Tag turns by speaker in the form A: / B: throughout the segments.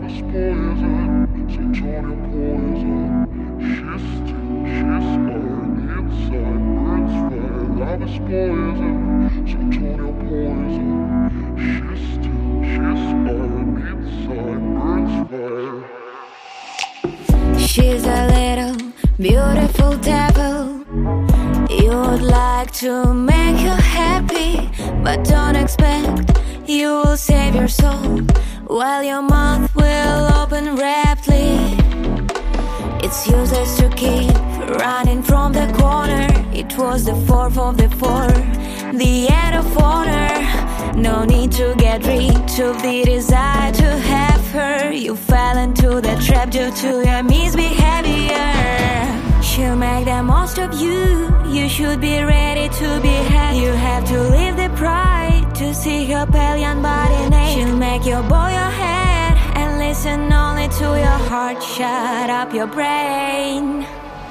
A: is poison, so turn your poison. She's burning inside, burns fire. Love is poison, so turn your poison. She's burning inside, burns fire.
B: She's a little beautiful devil. You would like to make her happy, but don't expect you will save your soul while your mouth will open rapidly. It's useless to keep running from the corner. It was the fourth of the four, the end of honor. No need to get rid of the desire to have her. You fell into the trap due to your misbehavior. She'll make the most of you. You should be ready to be had. You have to leave the pride to see her pale young body naked. She'll make you bow your head and listen only to your heart. Shut up your brain.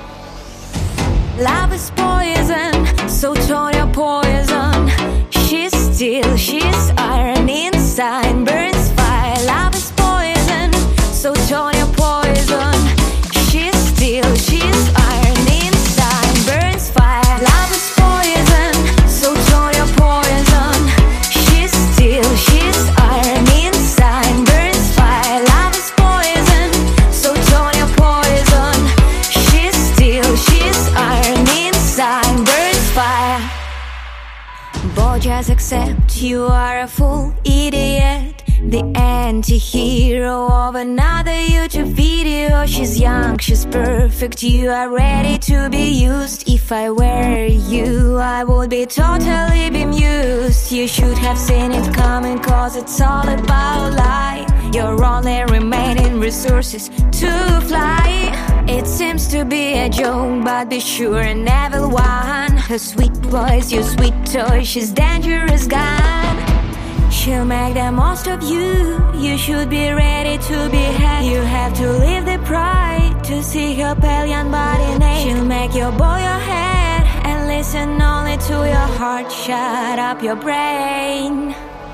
B: Love is poison, so turn your poison. She's iron inside, burns fire. Love is poison, so turn your poison. She's iron inside, burns fire. Love is poison, so turn your poison. She's iron inside, burns fire. Love is poison, so turn your poison. She's iron inside, burns fire. Boy, just accept you are a fool, idiot, the anti-hero of another YouTube video. She's young, she's perfect, you are ready to be used. If I were you, I would be totally bemused. You should have seen it coming, cause it's all about life. Your only remaining resources to fly. It seems to be a joke, but be sure an evil one. Her sweet voice, your sweet toy, she's dangerous gun. She'll make the most of you. You should be ready to be had. You have to leave the pride to see her pale young body naked. She'll make you bow your head and listen only to your heart. Shut up your brain.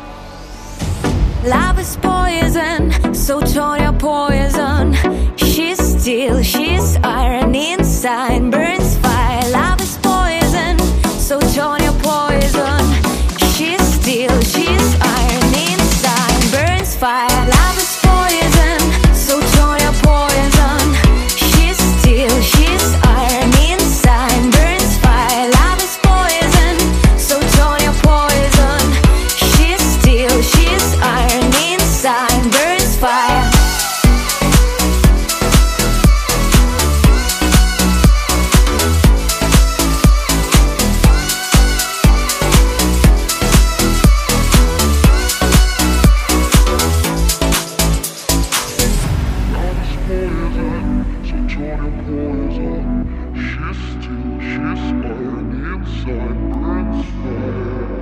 B: Love is poison, so turn your poison. She's iron inside, burns fire. Love is poison, so turn your poison. She's iron inside, burns fire. Love is poison, so turn your poison. She's iron inside, burns fire. Love is poison, so turn your poison. She's iron inside, burns fire.
A: She's burning inside, burns fire.